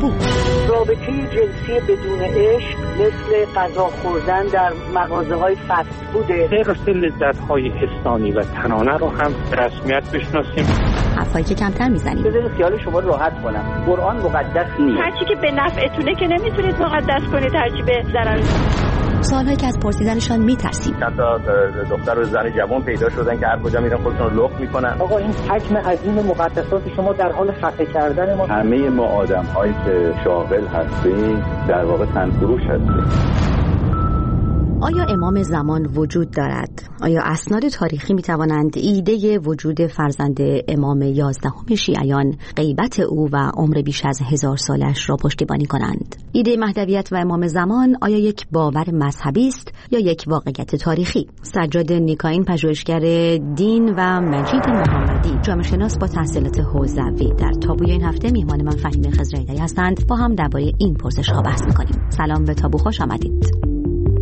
تابو. رابطه جنسی بدون عشق مثل غذا خوردن در مغازه‌های فست فوده. حفظ لذت‌های انسانی و تنانه رو هم به رسمیت بشناسیم. حرفایی که کمتر میزنیم. بذارید خیال شما راحت کنم. قرآن مقدس نیست. هرچی که به نفعتونه که نمیتونید مقدس کنید، هرچی به ضرر. سوالایی که از پرسیدنشان میترسیم. چند تا دختر و زن جوان پیدا شدن که هر کجا میرن خودشون رو لخت میکنن. آقا این حکم عظیم مقدسات شما در حال خفه کردن ما. همه ما آدم‌هایی که شاغل هستیم در واقع تنفروش هستیم. آیا امام زمان وجود دارد؟ آیا اسناد تاریخی میتوانند ایده وجود فرزند امام 11 شیعیان، غیبت او و عمر بیش از 1000 سالش را پشتیبانی کنند؟ ایده مهدویت و امام زمان آیا یک باور مذهبی است یا یک واقعیت تاریخی؟ سجاد نیکاین، پژوهشگر دین و مجید محمدی، جامعه شناس با تحصیلات حوزوی، در تابوی این هفته میهمان من فهیمه خضرایی‌ای هستند. با هم درباره این پرسش‌ها بحث می‌کنیم. سلام به تابو، خوش آمدید.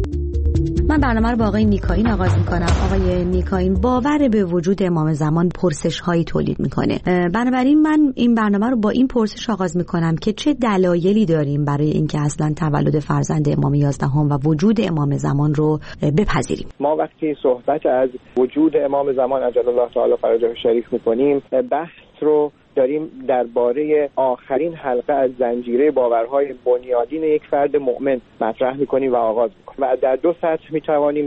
من برنامه رو با آقای نیکاین آغاز میکنم. آقای نیکاین، باور به وجود امام زمان پرسش هایی تولید میکنه. بنابراین من این برنامه رو با این پرسش آغاز میکنم که چه دلایلی داریم برای اینکه اصلا تولد فرزند امام 11 و وجود امام زمان رو بپذیریم؟ ما وقتی صحبت از وجود امام زمان عجل الله تعالی فرجه شریف میکنیم، بحث رو داریم درباره آخرین حلقه از زنجیره باورهای بنیادین یک فرد مؤمن مطرح میکنیم و آغاز میکنیم و در دو سطح میتوانیم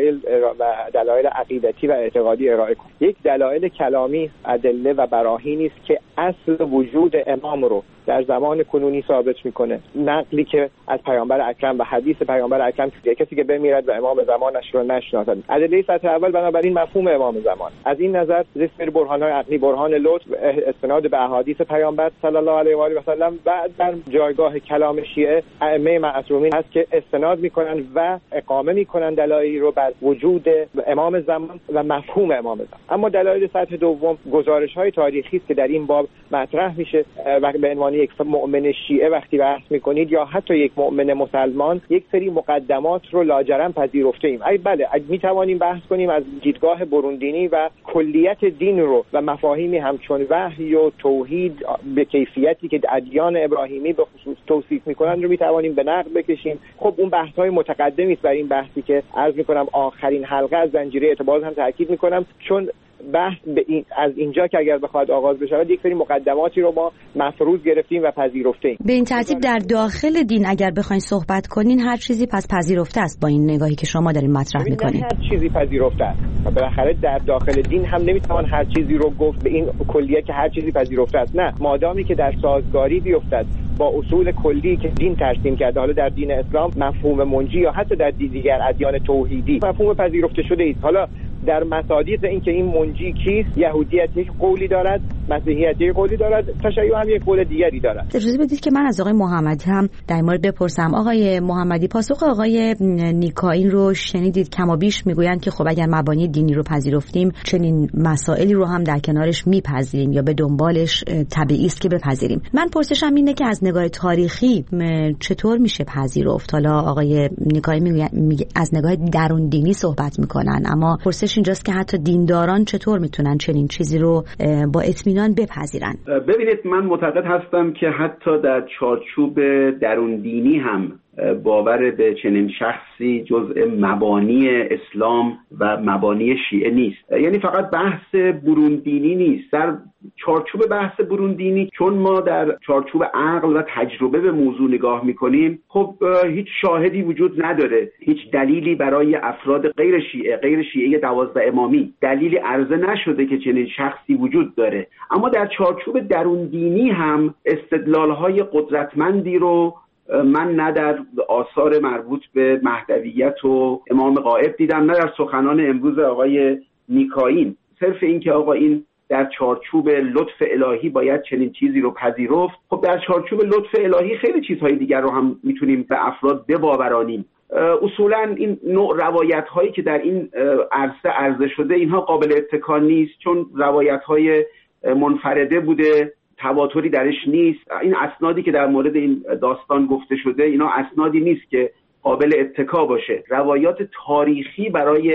دلایل عقیدتی و اعتقادی ارائه کنیم. یک دلایل کلامی، ادله و براهینی است که اصل وجود امام رو در زمان کنونی ثابت میکنه. نقلی که از پیامبر اکرم و حدیث پیامبر اکرم که کسی که بمیرد و امام زمانش رو نشناسد. ادله سطح اول بنابراین مفهوم امام زمان. از این نظر ذکر برهان‌های عقلی، برهان لطف، استناد به احادیث پیامبر صلی الله علیه و آله و سلم و در جایگاه کلام شیعه ائمه معصومین هست که استناد میکنن و اقامه میکنن دلایلی رو بر وجود امام زمان و مفهوم امام زمان. اما دلایل سطح دوم گزارش‌های تاریخی است که در این باب مطرح میشه و به عنوان یک مؤمن شیعه وقتی بحث میکنید یا حتی یک مؤمن مسلمان، یک سری مقدمات رو لاجرم پذیرفته ایم. بله، میتوانیم بحث کنیم از دیدگاه بروندینی و کلیت دین رو و مفاهیمی همچون وحی و توحید به کیفیتی که ادیان ابراهیمی به خصوص توصیف میکنن رو میتوانیم به نقد بکشیم. خب اون بحث‌های متقدمی است برای این بحثی که عرض میکنم آخرین حلقه از زنجیره اعتبار هم تاکید میکنم، چون بحث از اینجا که اگر بخواد آغاز بشه یک سری مقدماتی رو ما مفروض گرفتیم و پذیرفته ایم. به این ترتیب در داخل دین اگر بخواید صحبت کنین هر چیزی پس پذیرفته است با این نگاهی که شما دارین مطرح میکنین. هر چیزی پذیرفته است و بالاخره در داخل دین هم نمیتوان هر چیزی رو گفت به این کلیه که هر چیزی پذیرفته است. نه، مادامی که در سازگاری بیفتد با اصول کلی که دین ترسیم کرده، حالا در دین اسلام مفهوم منجی یا حتی در دیگر ادیان توحیدی مفهوم پذیرفته شده است. حالا در مصادیق این که این منجی کیست، یهودیت یک قولی دارد، مسیحیت یک قولی دارد، تشیع هم یک قول دیگری دارد. اجازه بدید که من از آقای محمدی هم در مورد بپرسم. آقای محمدی، پاسخ آقای نیکاین رو شنیدید. کما بیش میگویند که خب اگر مبانی دینی رو پذیرفتیم چنین مسائلی رو هم در کنارش میپذیریم یا به دنبالش طبیعی است که بپذیریم. من پرسشم اینه که از نگاه تاریخی چطور میشه پذیرفت؟ حالا آقای نیکاین میگه از نگاه درون دینی صحبت میکنن، اما پرسش اینجاست که حتی دینداران چطور میتونن چنین چیزی رو با اطمینان بپذیرن؟ ببینید، من معتقد هستم که حتی در چارچوب درون دینی هم باور به چنین شخصی جزء مبانی اسلام و مبانی شیعه نیست. یعنی فقط بحث برون دینی نیست. در چارچوب بحث برون دینی، چون ما در چارچوب عقل و تجربه به موضوع نگاه میکنیم، خب هیچ شاهدی وجود نداره، هیچ دلیلی برای افراد غیر شیعه 12 امامی دلیلی عرضه نشده که چنین شخصی وجود داره. اما در چارچوب درون دینی هم استدلال‌های قدرتمندی رو من نه در آثار مربوط به مهدویت و امام غائب دیدم، نه در سخنان امروز آقای نیکاین. صرف این که آقا این در چارچوب لطف الهی باید چنین چیزی رو پذیرفت، خب در چارچوب لطف الهی خیلی چیزهای دیگر رو هم میتونیم به افراد بباورانیم. اصولا این نوع روایت هایی که در این عرصه عرضه شده اینها قابل اتکا نیست، چون روایت های منفرده بوده، تواتری درش نیست. این اسنادی که در مورد این داستان گفته شده اینا اسنادی نیست که قابل اتکا باشه. روایات تاریخی برای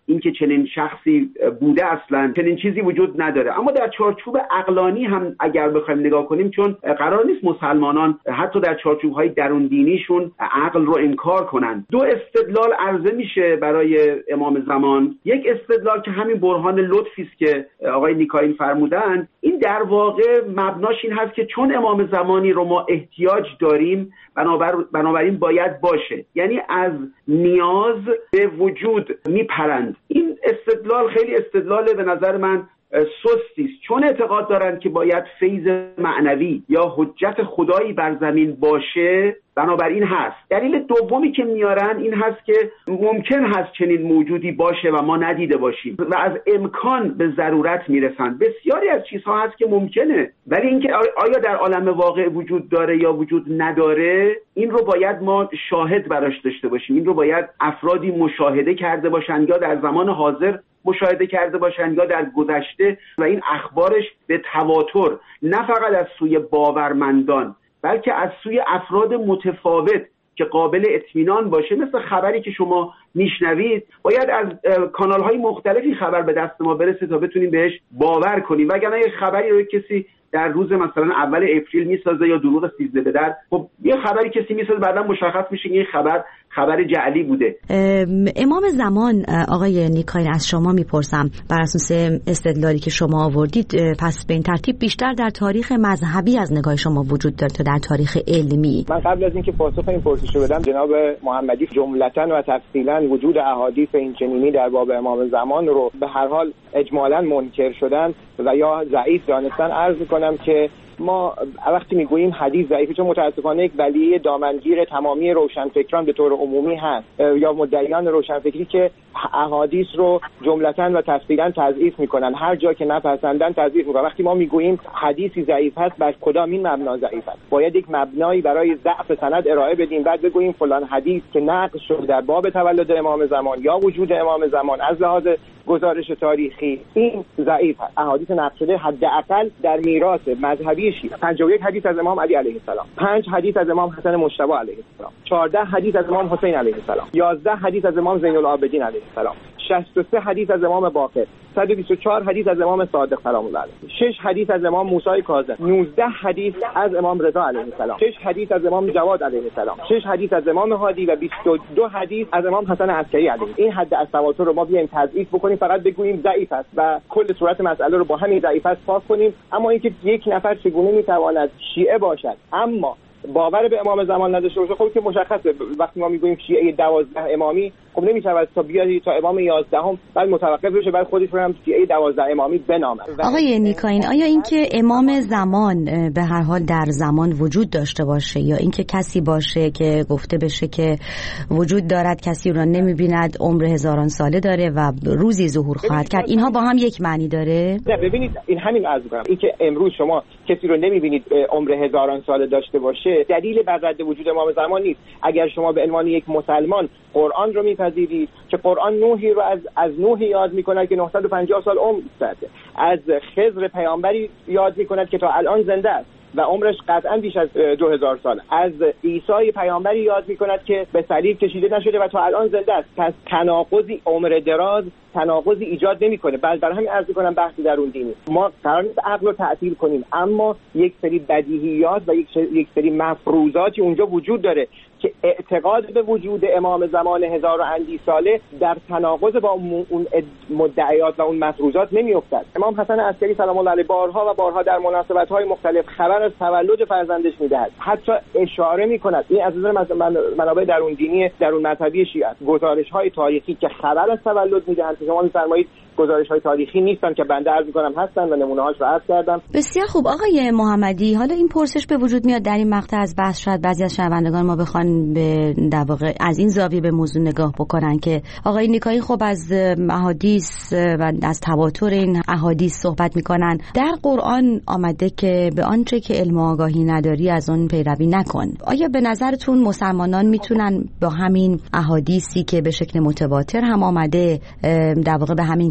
اینکه چنین شخصی بوده اصلا چنین چیزی وجود نداره. اما در چارچوب عقلانی هم اگر بخوایم نگاه کنیم، چون قرار نیست مسلمانان حتی در چارچوب‌های درون دینیشون عقل رو انکار کنن، دو استدلال عرضه میشه برای امام زمان. یک استدلال که همین برهان لطفی است که آقای نیکاین فرمودن، این در واقع مبناش این هست که چون امام زمانی رو ما احتیاج داریم بنابراین باید باشه، یعنی از نیاز به وجود میپرند. این استدلال خیلی استدلال به نظر من سستی است، چون اعتقاد دارند که باید فیض معنوی یا حجت خدایی بر زمین باشه، بنابراین هست. دلیل دومی که میارن این هست که ممکن هست چنین موجودی باشه و ما ندیده باشیم و از امکان به ضرورت میرسن. بسیاری از چیزها هست که ممکنه، ولی اینکه آیا در عالم واقع وجود داره یا وجود نداره، این رو باید ما شاهد براش داشته باشیم. این رو باید افرادی مشاهده کرده باشن، یا در زمان حاضر مشاهده کرده باشن یا در گذشته، و این اخبارش به تواتر نه فقط از سوی باورمندان بلکه از سوی افراد متفاوت که قابل اطمینان باشه، مثل خبری که شما میشنوید باید از کانال‌های مختلفی خبر به دست ما برسه تا بتونیم بهش باور کنیم، وگرنه یه خبری رو کسی در روز مثلا اول اپریل میسازه یا دروغ 13 به در، خب یه خبری کسی میسازه بعدا مشخص میشه این خبر جعلی بوده. امام زمان، آقای نیکاین، از شما میپرسم بر اساس استدلالی که شما آوردید، پس به این ترتیب بیشتر در تاریخ مذهبی از نگاه شما وجود داره تا در تاریخ علمی. من قبل از اینکه پاسخ این پرسش رو بدم، جناب محمدی جملتاً و تفصیلاً وجود احادیث این چنینی در باب امام زمان رو به هر حال اجمالاً منکر شدن و یا ضعیف دانستن. عرض می‌کنم که ما وقتی میگوییم حدیث ضعیفه، چون متاسفانه یک بلیه دامنگیر تمامی روشنفکران به طور عمومی هست یا مدعیان روشنفکری که احادیث رو جملتاً و تفصیلاً تضعیف میکنن، هر جا که نپسندن تضعیف میکنن. وقتی ما میگوییم حدیثی ضعیف هست، بر کدام این مبنا ضعیف است؟ باید یک مبنایی برای ضعف سند ارائه بدیم، بعد بگوییم فلان حدیث که نقل شده در باب تولد امام زمان یا وجود امام زمان از لحاظ گزارش تاریخی این ضعیف است. احادیث نقل شده حداقل در میراث مذهبی شیعه 51 حدیث از امام علی علیه السلام، 5 حدیث از امام حسن مجتبی علیه السلام، 14 حدیث از امام حسین علیه السلام، 11 حدیث از امام زین العابدین علیه السلام، 63 حدیث از امام باقر، 124 حدیث از امام صادق سلام الله علیه، 6 حدیث از امام موسی کاظم، 19 حدیث از امام رضا علیه السلام، 6 حدیث از امام جواد علیه السلام، 6 حدیث از امام هادی و 22 حدیث از امام حسن عسکری علیه. این حد از تواتر رو ما بیایم تضعیف بکنیم، فقط بگوییم ضعیف است و کل صورت مسئله رو با همین ضعیف است پاک کنیم. اما اینکه یک نفر چگونه میتواند شیعه باشد اما باور به امام زمان نداشته باشه، خب که مشخصه. وقتی ما میگوییم شیعه 12 امامی، خب نمیشود تا بیاد تا امام 11 بعد متوقف بشه بعد خودش رو هم شیعه 12 امامی بنامه. آقای نیکاین، آیا اینکه امام زمان به هر حال در زمان وجود داشته باشه یا اینکه کسی باشه که گفته بشه که وجود دارد، کسی رو نمیبیند، عمر هزاران ساله داره و روزی ظهور خواهد کرد، اینها با هم یک معنی داره؟ نه، ببینید این همین عرض می‌کنم، اینکه امروز شما کسی رو نمیبینید عمر هزاران ساله داشته باشه دلیل بر رد وجود امام زمان نیست. اگر شما به عنوان یک مسلمان قرآن رو میپذیرید که قرآن نوحی رو از نوحی یاد میکند که 950 سال عمر داشته، از خضر پیامبری یاد میکند که تا الان زنده است و عمرش قطعا بیش از 2000 سال، از عیسی پیامبری یاد میکند که به صلیب کشیده نشده و تا الان زنده است. پس تناقضی عمر دراز تناقضی ایجاد نمیکنه. برای همین عرض میکنم بحث درون دینی ما قرار نیست عقل رو تعطیل کنیم، اما یک سری بدیهیات و یک سری مفروضاتی اونجا وجود داره که اعتقاد به وجود امام زمان 1000 و اندی ساله در تناقض با اون مدعیات و اون مفروضات نمیافتد. امام حسن عسکری سلام الله علیه بارها و بارها در مناسبت‌های مختلف خبر از تولد فرزندش میدهد، حتی اشاره میکند. این از نظر منابع درون دینی درون مذهبی شیعه است. گزارش‌های تاریخی که خبر از تولد میدهند، شما می‌فرمایید گزارش‌های تاریخی نیستن که بنده عرض می‌کنم هستن و نمونه‌هاش رو عرض کردم. بسیار خوب آقای محمدی، حالا این پرسش به وجود میاد در این مقطع از بحث، شاید بعضی از شنوندگان ما بخوان به در واقع از این زاویه به موضوع نگاه بکنن که آقای نیکاین خب از احادیث و از تواتر این احادیث صحبت می‌کنن. در قرآن آمده که به آنچه که علم و آگاهی نداری از اون پیروی نکن. آیا به نظرتون مسلمانان میتونن با همین احادیثی که به شکل متواتر هم آمده، در واقع به همین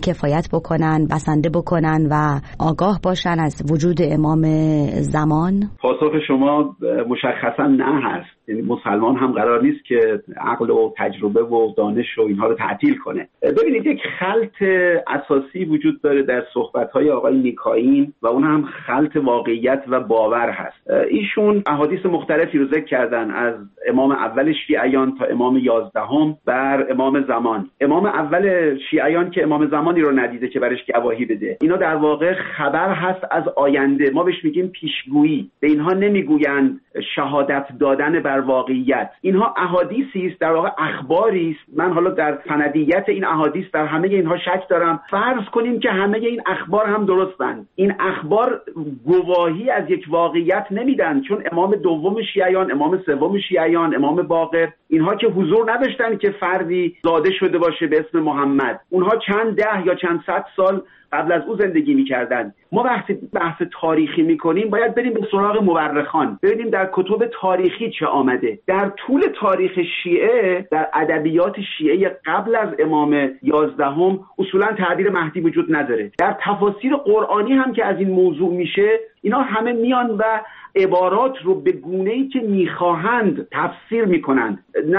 کفایت بکنن، بسنده بکنن و آگاه باشن از وجود امام زمان؟ پاسخ شما مشخصا نه هست. یعنی مسلمان هم قرار نیست که عقل و تجربه و دانش و اینها رو تعطیل کنه. ببینید یک خلط اساسی وجود داره در صحبت‌های آقای نیکاین و اون هم خلط واقعیت و باور هست. ایشون احادیث مختلفی رو ذکر کردن، از امام اول شیعیان تا امام 11 بر امام زمان. امام اول شیعیان که امام زمانی رو ندیده که برش گواهی بده. اینا در واقع خبر هست از آینده، ما بهش میگیم پیشگویی. به اینها نمیگویند شهادت دادن بر واقعیت. اینها احادیثی است، در واقع اخباری است. من حالا در سندیت این احادیث در همه اینها شک دارم. فرض کنیم که همه این اخبار هم درستند. این اخبار گواهی از یک واقعیت نمیدن، چون امام دوم شیعیان، امام سوم شیعیان، امام باقر، اینها که حضور نداشتن که فردی زاده شده باشه به اسم محمد. اونها چند ده یا چند صد سال قبل از او زندگی می‌کردند. ما بحث تاریخی می‌کنیم، باید بریم به سراغ مورخان، ببینیم در کتب تاریخی چه آمده. در طول تاریخ شیعه، در ادبیات شیعه قبل از امام 11 اصولاً تعبیر مهدی وجود نداره. در تفاسیر قرآنی هم که از این موضوع میشه، اینا همه میان و عبارات رو به گونه‌ای که میخواهند تفسیر میکنند.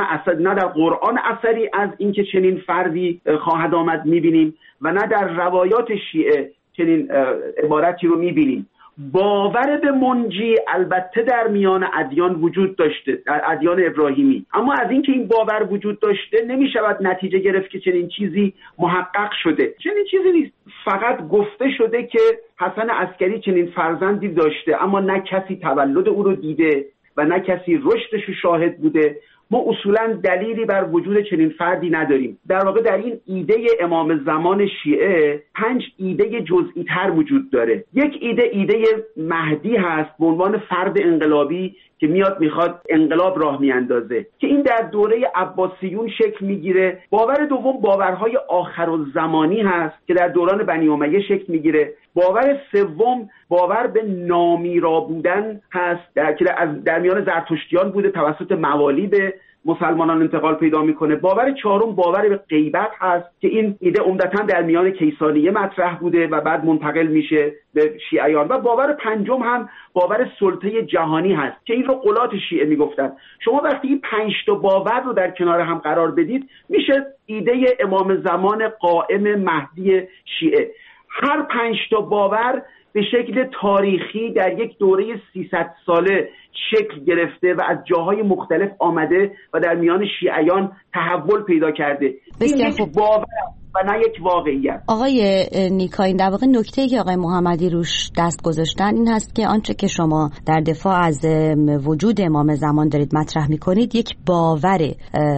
نه در قرآن اثری از اینکه چنین فردی خواهد آمد میبینیم و نه در روایات شیعه چنین عبارتی رو میبینیم. باور به منجی البته در میان ادیان وجود داشته، در ادیان ابراهیمی، اما از اینکه این باور وجود داشته نمیشود نتیجه گرفت که چنین چیزی محقق شده. چنین چیزی نیست، فقط گفته شده که حسن عسکری چنین فرزندی داشته، اما نه کسی تولد او رو دیده و نه کسی رشدش رو شاهد بوده. ما اصولا دلیلی بر وجود چنین فردی نداریم. در واقع در این ایده امام زمان شیعه 5 ایده جزئی تر وجود داره. یک ایده مهدی هست به عنوان فرد انقلابی که میخواد انقلاب راه میاندازه، که این در دوره عباسیون شکل میگیره. باور دوم باورهای آخرالزمانی هست که در دوران بنی امیه شکل میگیره. باور سوم باور به نامیرا بودن هست که در میان زرتشتیان بوده، توسط موالی به مسلمانان انتقال پیدا میکنه. باور چهارم باور به غیبت هست که این ایده عمدتاً در میان کیسانیه مطرح بوده و بعد منتقل میشه به شیعیان. و باور پنجم هم باور سلطه جهانی هست که این رو قلات شیعه میگفتن. شما وقتی این 5 تا باور رو در کنار هم قرار بدید، میشه ایده امام زمان قائم مهدی شیعه. هر 5 تا باور به شکل تاریخی در یک دوره 300 ساله شکل گرفته و از جاهای مختلف آمده و در میان شیعیان تحول پیدا کرده. این یک باور و نه یک واقعیت. آقای نیکاین، در واقع نکته‌ای که آقای محمدی روش دست گذاشتن این هست که آنچه که شما در دفاع از وجود امام زمان دارید مطرح می‌کنید یک باوره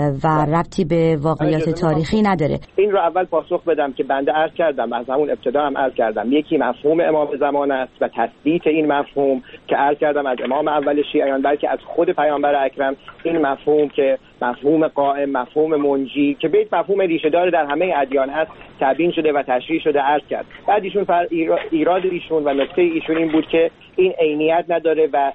و ربطی به واقعیات تاریخی نداره. این رو اول پاسخ بدم که بنده عرض کردم، از همون ابتدا هم عرض کردم، یکی مفهوم امام زمان است و تثبیت این مفهوم که عرض کردم از امام اول شیعیان، بلکه از خود پیامبر اکرم. این مفهوم که مفهوم قائم، مفهوم منجی که بیت مفهوم ریشه دار در همه ادیان هست، تبیین شده و تشریح شده عرض کرد. بعد ایشون ایراد ایشون و نکته ایشون این بود که این عینیت نداره و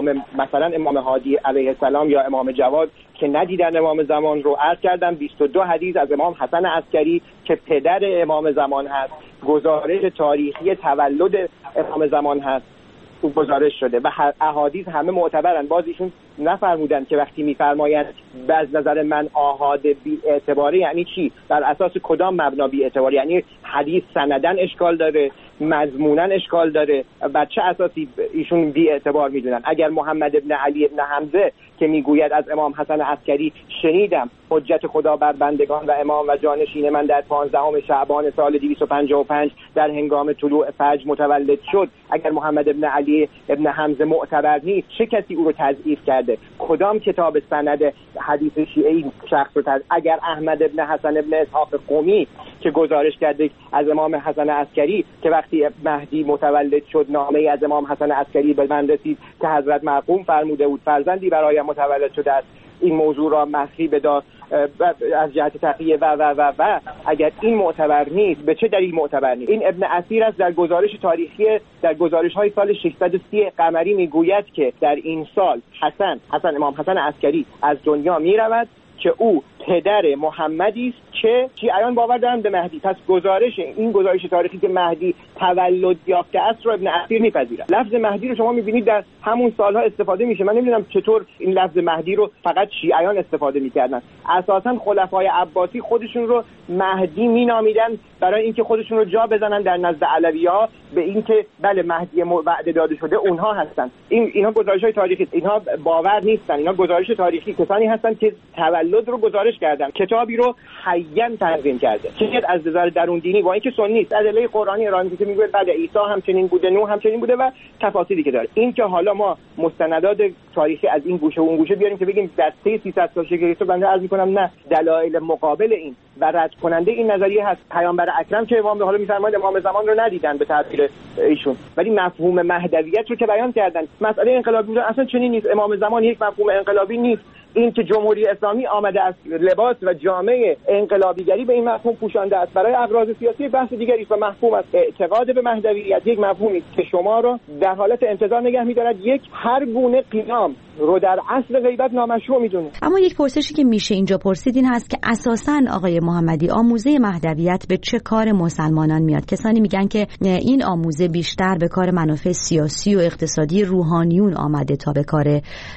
مثلا امام هادی علیه السلام یا امام جواد که ندیدن امام زمان رو عرض کردم. 22 حدیث از امام حسن عسکری که پدر امام زمان هست، گزارش تاریخی تولد امام زمان هست، گزارش شده و احادیث همه معتبرن. باز ایشون نفرمودن که وقتی میفرمایند از نظر من آحاد بی اعتباری یعنی چی، بر اساس کدام مبنا بی اعتباری؟ یعنی حدیث سندن اشکال داره، مضمونن اشکال داره، بر چه اساسی ایشون بی اعتبار میدونن؟ اگر محمد ابن علی ابن حمزه که میگوید از امام حسن عسکری شنیدم حجت خدا بر بندگان و امام و جانشین من در 15 شعبان سال 255 در هنگام طلوع فجر متولد شد، اگر محمد ابن علی ابن حمزه معتبر نیست، چه کسی او رو تضعیف کرده؟ کدام کتاب سند حدیث شیعی شخص رو اگر احمد ابن حسن ابن اسحاق قمی که گزارش کرده از امام حسن عسکری که وقتی مهدی متولد شد نامه از امام حسن عسکری به من رسید که حضرت مرحوم فرموده بود فرزندی برایم متولد شده است، این موضوع را مخفی بدار از جهت تقیه و اگر این معتبر نیست، به چه دلیل معتبر نیست؟ این ابن اسیر است در گزارش تاریخی، در گزارش های سال 630 قمری میگوید که در این سال امام حسن عسکری از دنیا میرود که او پدر محمدی است که شیعیان باور دارند به مهدی. پس گزارش تاریخی که مهدی تولد یافته است رو ابن اثیر میپذیرد. لفظ مهدی رو شما میبینید در همون سالها استفاده میشه. من نمیدونم چطور این لفظ مهدی رو فقط شیعیان استفاده میکردن. اساسا خلفای عباسی خودشون رو مهدی مینامیدن برای اینکه خودشون رو جا بزنن در نزد علوی‌ها به اینکه بله مهدی وعده داده شده اونها هستن. اینا گزارش‌های تاریخی، اینها باور نیستن، اینا گزارش تاریخی. کسانی هستن که تولد رو گزارش کردن، کتابی رو حیاً تنظیم کرده که از نظر درون دینی با اینکه سنی است ادله قرآنی ارائه میده میگه بله عیسی همچنین بوده، نوح همچنین بوده و تفاصیلی که داره. این که حالا ما مستندات تاریخی از این گوشه و اون گوشه بیاریم که بگیم دسته 300 سال شگفت، بنده عرض می‌کنم نه، دلایل مقابل این و رد کننده این نظریه هست. پیامبر اکرم که امام حالا می‌فرماید امام زمان رو ندیدن به تعبیر ایشون، ولی مفهوم مهدویت رو که بیان کردن. مسئله انقلابی بودن اصلا چنین نیست. امام زمان یک مفهوم انقلابی نیست. این که جمهوری اسلامی آمده از لباس و جامعه انقلابیگری به این مفهوم پوشانده است برای اغراض سیاسی بحث دیگری است و مفهوم است. اعتقاد به مهدویت یک مفهومی است که شما رو در حالت انتظار نگه می‌دارد، یک هر گونه قیام رو در اصل غیبت نامشروع می‌دونه. اما یک پرسشی که میشه اینجا پرسید این هست که اساساً آقای محمدی آموزه مهدویت به چه کار مسلمانان میاد؟ کسانی میگن که این آموزه بیشتر به کار منافع سیاسی و اقتصادی روحانیون آمده تا به کار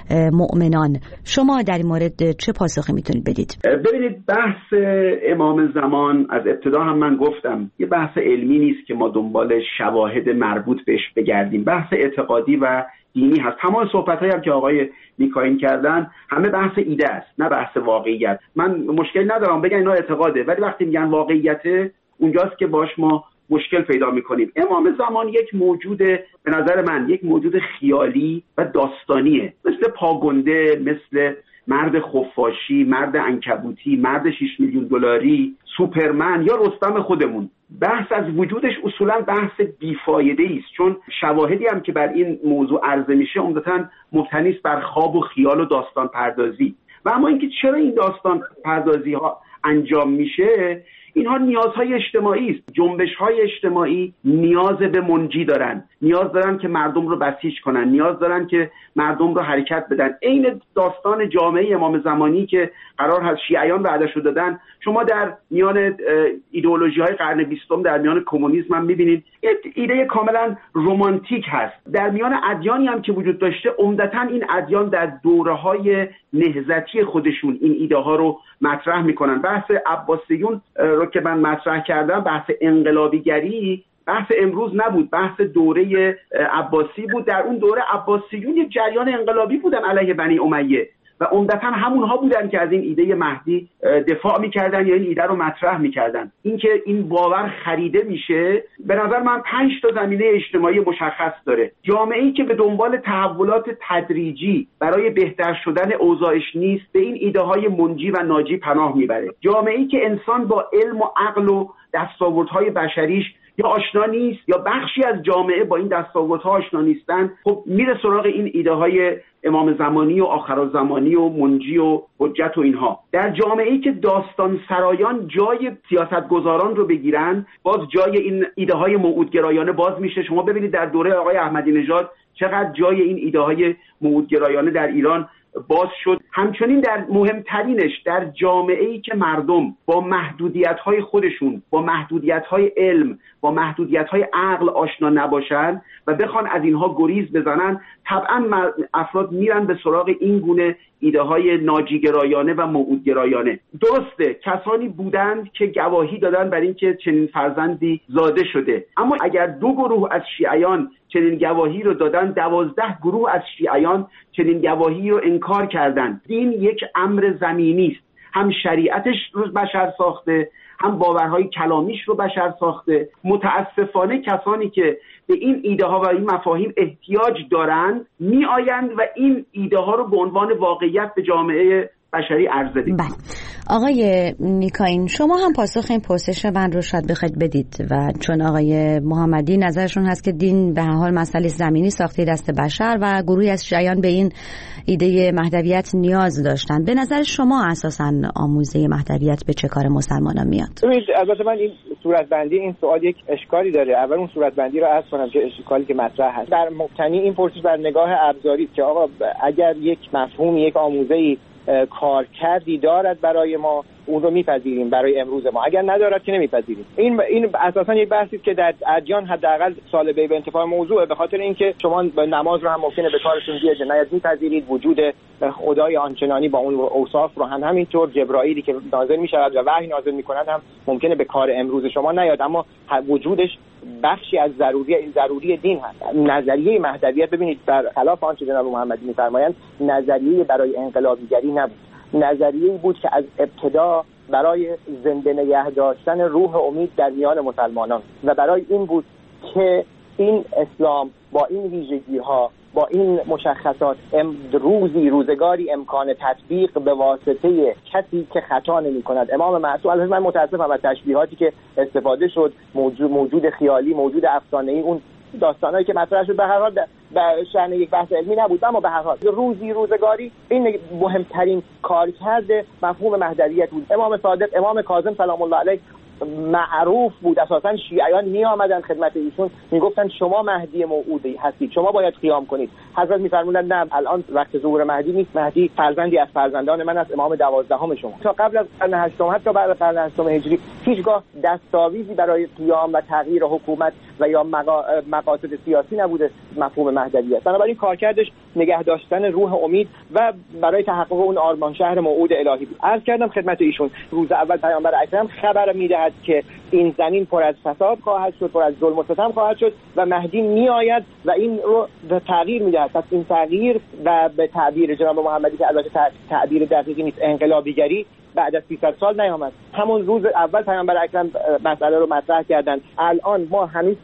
مؤمنان. شما در این مورد چه پاسخی میتونید بدید؟ ببینید، بحث امام زمان از ابتدا هم من گفتم یه بحث علمی نیست که ما دنبال شواهد مربوط بهش بگردیم. بحث اعتقادی و دینی هست. تمام صحبت‌هایی هم که آقای میکائیل کردن همه بحث ایده است، نه بحث واقعیت. من مشکل ندارم بگن اینا اعتقاده، ولی وقتی میگن واقعیته اونجاست که باش ما مشکل پیدا میکنیم. امام زمان یک موجود، به نظر من یک موجود خیالی و داستانیه، مثل پاگنده، مثل مرد خفاشی، مرد عنکبوتی، مرد 6 میلیون دلاری، سوپرمن یا رستم خودمون. بحث از وجودش اصولا بحث بیفایده است، چون شواهدی هم که بر این موضوع عرضه میشه عمدتاً مبتنی است بر خواب و خیال و داستان پردازی. و اما اینکه چرا این داستان پردازی ها انجام میشه، اینها نیازهای اجتماعی است. جنبش‌های اجتماعی نیاز به منجی دارن، نیاز دارن که مردم رو بسیج کنن، نیاز دارن که مردم رو حرکت بدن. عین داستان جامعه امام زمانی که قرار هست شیعیان وعده‌شو دادن. شما در میان ایدئولوژی‌های قرن 20 در میان کمونیسم هم می‌بینید ایده کاملا رمانتیک هست. در میان ادیانی هم که وجود داشته، عمدتاً این ادیان در دوره‌های نهضتی خودشون این ایده‌ها رو مطرح می‌کنن. بحث عباسیون رو که من مطرح کردم، بحث انقلابیگری بحث امروز نبود، بحث دوره عباسی بود. در اون دوره عباسیون یک جریان انقلابی بودن علیه بنی امیه و عمدتاً همونها بودن که از این ایده مهدی دفاع میکردن یا این ایده رو مطرح میکردن. اینکه این باور خریده میشه، به نظر من 5 تا زمینه اجتماعی مشخص داره. جامعه‌ای که به دنبال تحولات تدریجی برای بهتر شدن اوضاعش نیست، به این ایده های منجی و ناجی پناه میبره. جامعه‌ای که انسان با علم و عقل و دستاوردهای بشریش یا آشنا نیست یا بخشی از جامعه با این دستاوردها آشنا نیستن، خب میره سراغ این ایده های امام زمانی و آخرالزمانی و منجی و حجت و اینها. در جامعه‌ای که داستان سرایان جای سیاستگزاران رو بگیرن، باز جای این ایده های موعودگرایانه باز میشه. شما ببینید در دوره آقای احمدی نژاد چقدر جای این ایده های موعودگرایانه در ایران باز شد. همچنین در مهمترینش در جامعه‌ای که مردم با محدودیت‌های خودشون، با محدودیت‌های علم، با محدودیت‌های عقل آشنا نباشن و بخوان از اینها گریز بزنن، طبعاً افراد میرن به سراغ این گونه ایده‌های ناجیگرایانه و موعودگرایانه. درسته کسانی بودند که گواهی دادن بر اینکه چنین فرزندی زاده شده، اما اگر 2 گروه از شیعیان چنین گواهی رو دادن، 12 گروه از شیعیان چنین گواهی رو انکار کردن. دین یک امر زمینی است، هم شریعتش رو بشر ساخته، هم باورهای کلامیش رو بشر ساخته. متاسفانه کسانی که به این ایده ها و این مفاهیم احتیاج دارند میآیند و این ایده ها رو به عنوان واقعیت به جامعه بشری عرضه می‌کنند. بله. آقای میکائیل، شما هم پاسخ این پرسش من رو شاید بخواید بدید و چون آقای محمدی نظرشون هست که دین به هر حال مسئله زمینی ساخته دست بشر و گروهی از شیعیان به این ایده مهدویت نیاز داشتن، به نظر شما اساساً آموزه مهدویت به چه کار مسلمانان میاد؟ البته من این صورتبندی این سوال یک اشکالی داره. اول اون صورتبندی رو عرض کنم که اشکالی که مطرح هست در مبتنی این پرسش بر نگاه ابزاری که آقا اگر یک مفهوم، یک آموزه‌ای کارکردی دارد برای ما، اون رو میپذیریم برای امروز ما. اگر ندارد که نمیپذیریم. این اساسا یک بحثی که در ادیان حداقل سالبه به انتفاع موضوعه، به خاطر اینکه شما نماز رو هم ممکنه به کارتون بیاد نهایت میپذیرید، وجود خدای آنچنانی با اون اوصاف رو هم همینطور، جبرائیلی که نازل میشود و وحی نازل میکند هم ممکنه به کار امروز شما نیاد، اما وجودش بخشی از ضروری دین هست. نظریه مهدویت ببینید برخلاف آنچه جناب محمدی میفرمایند نظریه برای انقلابیگری نبود، نظریه‌ای بود که از ابتدا برای زنده نگه داشتن روح امید در میان مسلمانان و برای این بود که این اسلام با این ویژگی‌ها، با این مشخصات روزگاری امکان تطبیق به واسطه کسی که خطا نمی‌کند. امام معصوم، البته من متأسفم از تشبیهاتی که استفاده شد، موجود خیالی، موجود افسانه‌ای، اون داستانایی که مطرح شد به هر حال در شأن یک بحث علمی نبود، اما به هر حال روزگاری این مهمترین کارکرد مفهوم مهدویت بود. امام صادق، امام کاظم سلام الله علیه معروف بود، اساسا شیعیان می آمدن خدمت ایشون میگفتن شما مهدی موعودی هستید، شما باید قیام کنید. حضرت میفرمودند نه، الان وقت ظهور مهدی نیست، مهدی فرزندی از فرزندان من است، امام 12 شما. تا قبل از قرن 8 حتی بعد از قرن 8 هجری هیچگاه دستاویزی برای قیام و تغییر حکومت و یا مقاصد سیاسی نبوده مفهوم مهدویت. بنابراین کارکردش نگه داشتن روح امید و برای تحقق اون آرمان شهر موعود الهی بود. عرض کردم خدمت ایشون روز اول پیامبر اکرم خبر میدهد که این زمین پر از فساد خواهد شد، پر از ظلم و ستم خواهد شد و مهدی میآید و این رو تغییر میدهد. پس این تغییر و به تعبیر جناب محمدی که البته تعبیر دقیقی نیست، انقلابیگری بعد از 300 سال نیامد. همون روز اول پیامبر اکرم مسئله رو مطرح کردن. الان ما هنوز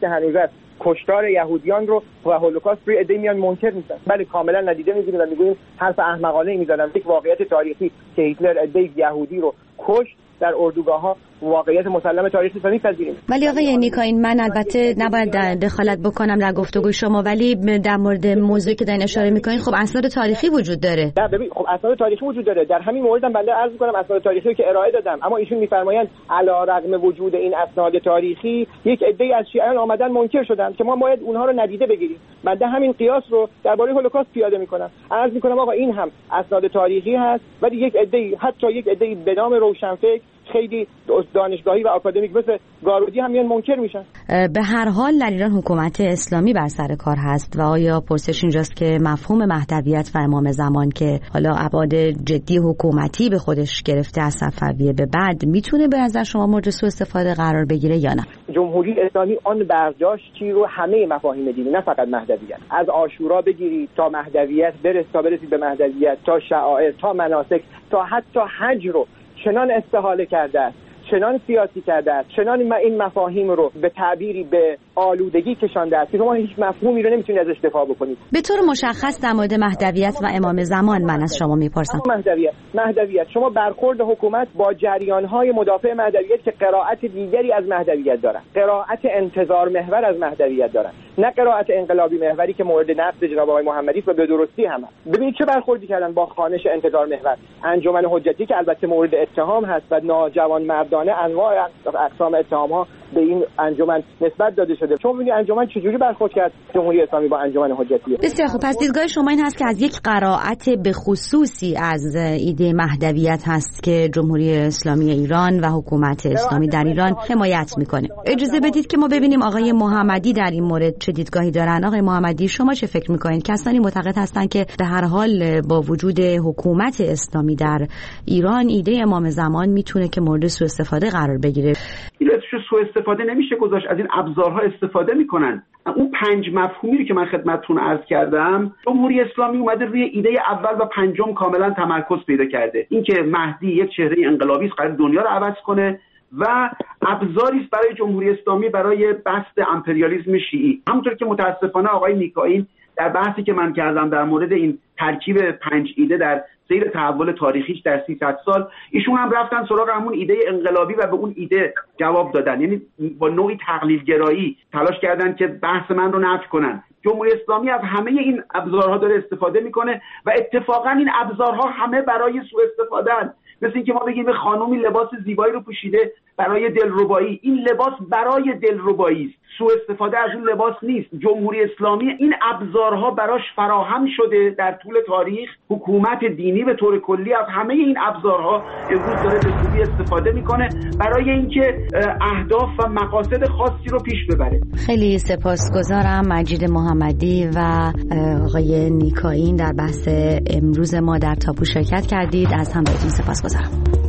کشتار یهودیان رو و هولوکاست روی عده میان منکر میشن. بله کاملا ندیده میگیریم و میگوییم حرف احمقانه میزنن. یک واقعیت تاریخی که هیتلر عده یهودی رو کشت در اردوگاه‌ها واقعیت مسلم تاریخی رو می‌پذیریم. ولی آقای نیکاین، من البته نباید دخالت بکنم در گفتگوی شما، ولی در مورد موضوعی که دارین اشاره می‌کنین خب اسناد تاریخی وجود داره. نه ببین، خب اسناد تاریخی وجود داره. در همین موردم بنده عرض می‌کنم اسناد تاریخی که ارائه دادم، اما ایشون می‌فرمایند علی‌رغم وجود این اسناد تاریخی یک عده از شیعیان آمدن منکر شدند که ما باید اونها رو ندیده بگیریم. بنده همین قیاس رو درباره هولوکاست پیاده می‌کنم. عرض می‌کنم آقا این هم اسناد تاریخی هست، ولی یک عده، حتی یک عده به نام روشنفکر خیلی دانشگاهی و آکادمیک مثل گارودی هم میان منکر میشن. به هر حال در ایران حکومت اسلامی بر سر کار هست و آیا پرسش اینجاست که مفهوم مهدویت و امام زمان که حالا ابعاد جدی حکومتی به خودش گرفته از صفویه به بعد میتونه به نظر شما مورد سوء استفاده قرار بگیره یا نه؟ جمهوری اسلامی آن برداشتی رو همه مفاهیم دینی، نه فقط مهدویت، از عاشورا بگیرید تا مهدویت برسید به مهدویت، تا شعائر، تا مناسک، تا حتی حج رو چنان استحاله کرده است، چنان سیاسی کرده است، چنان این مفاهیم رو به تعبیری به آلودگی کشانده است که شما هیچ مفهومی رو نمیتونید ازش دفاع بکنید. به طور مشخص در مورد مهدویت و امام زمان من از شما میپرسم. مهدویت شما برخورد حکومت با جریان‌های مدافع مهدویت که قرائت دیگری از مهدویت دارن، قرائت انتظار محور از مهدویت دارن، نه قرائت انقلابی محوری که مورد نقد جناب آقای محمدی و به درستی هم هست. ببینید چه برخوردی کردن با خوانش انتظار محور. انجمن حجتی که البته مورد اتهام هست و ناجوانمردانه انواع اقسام اتهام‌ها به این انجمن نسبت داده شده. چون ببینید انجمن چجوری برخورد کرد جمهوری اسلامی با انجمن حجتی. بسیار خوب. پس دیدگاه شما این هست که از یک قرائت به خصوصی از ایده مهدویت هست که جمهوری اسلامی ایران و حکومت اسلامی در ایران حمایت میکنه. اجازه بدید که ما ببینیم آقای محمدی در این مورد چه دیدگاهی دارن. آقای محمدی، شما چه فکر میکنید؟ کسانی معتقد هستند که به هر حال با وجود حکومت اسلامی در ایران ایده امام زمان میتونه که مورد سوء استفاده قرار بگیره. ایلتشو سوء استفاده نمیشه گذاشت، از این ابزارها استفاده میکنن. اون 5 مفهومی رو که من خدمتتون عرض کردم، جمهوری اسلامی اومده روی ایده اول و پنجم کاملا تمرکز پیدا کرده. اینکه مهدی یک چهره انقلابی است، قرار دنیا رو عوض کنه و ابزاری است برای جمهوری اسلامی برای بسط امپریالیسم شیعی. همونطور که متاسفانه آقای نیکاین در بحثی که من کردم در مورد این ترکیب 5 ایده در سیر تحول تاریخیش در 300 سال، ایشون هم رفتن سراغ همون ایده انقلابی و به اون ایده جواب دادن. یعنی با نوعی تقلیل گرایی تلاش کردن که بحث من رو نفی کنن. جمهوری اسلامی از همه این ابزارها داره استفاده میکنه و اتفاقا این ابزارها همه برای سوء استفاده ان. مثل اینکه ما بگیم خانومی لباس زیبایی رو پوشیده برای دلربایی. این لباس برای دلربایی است، سوء استفاده از اون لباس نیست. جمهوری اسلامی این ابزارها براش فراهم شده در طول تاریخ. حکومت دینی به طور کلی از همه این ابزارها امروز داره به خوبی استفاده میکنه برای اینکه اهداف و مقاصد خاصی رو پیش ببره. خیلی سپاسگزارم مجید محمدی و آقای نیکاین در بحث امروز ما در تابو شرکت کردید. از همراهیتون سپاسگزارم.